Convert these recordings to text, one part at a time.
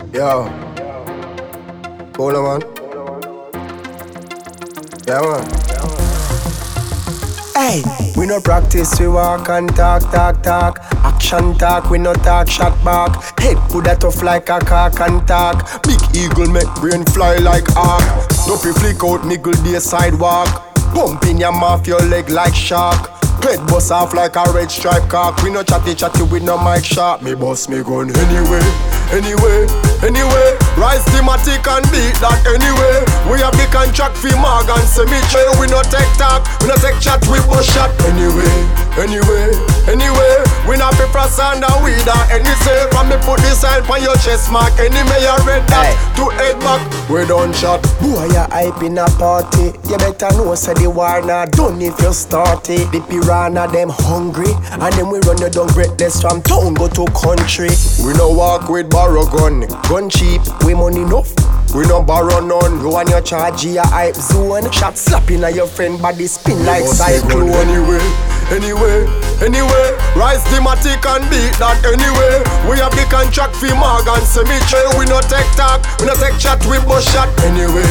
Yo, cool man. Yeah man. Hey, we no practice, we walk and talk. Action talk, we no talk shot back. Head coulda tough like a cock and talk. Big eagle make brain fly like hawk. Dopey flick out, niggle day sidewalk. Bump in your mouth, your leg like shark. Head bust off like a red stripe cock. We no chatty with no mic sharp. Me bust me gun anyway. Rise thematic and beat that anyway. We have the contract for Morgan Cemetery. We no take talk, we no take chat, we push shot anyway. We not be frost and we that any say. From me put the sign on your chest mark. Anyway you read that to head back. We don't shot. Boy you hype in a party. You better know say the war not done if you start it. The piranha them hungry and then we run you down breathless from town go to country. We no walk with borrow gun cheap, we money enough. We no borrow none. You and your charge your hype zone. Shot slapping at your friend body spin like cyclone. Anyway. Rise thematic and beat that anyway. We have the contract for Morgan Cemetery. We no take talk, we no take chat, we push shot anyway.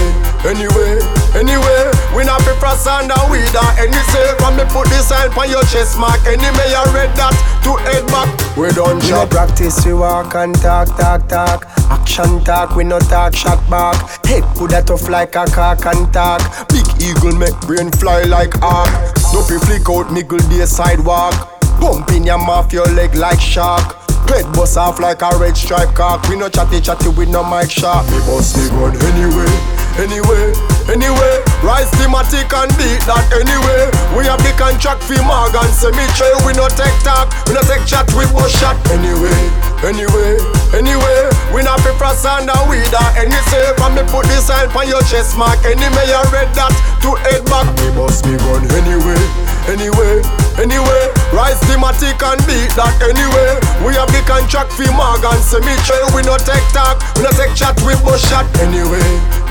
We not be frost and we that any say. From me put the sign on your chest mark. Anyway you read that to head back. We don't shot. We practice, we walk and talk. Action talk, we no talk shot back. Head coulda tough like a cock and talk. Big eagle make brain fly like hawk. Dopey flick out, niggle day sidewalk. Bump in your mouth, your leg like shark. Head bust off like a red stripe cock. We no chatty with no mic sharp. Me bust me gun anyway. Rise thematic and beat that anyway. We have the contract for Morgan Cemetery. We no take talk, we no take chat, we push shot anyway. We not be frost and we that any say. From me put the sign on your chest mark. Anyway you read that to head back. Me bust me gun anyway. Rise thematic and beat that anyway. We have the contract for Morgan Cemetery. We no take talk, we no take chat, we push shot anyway.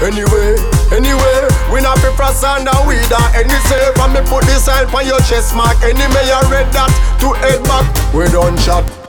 We not be frost and we that any say. From me put the sign on your chest mark. Anyway you read that to head back. We done shot.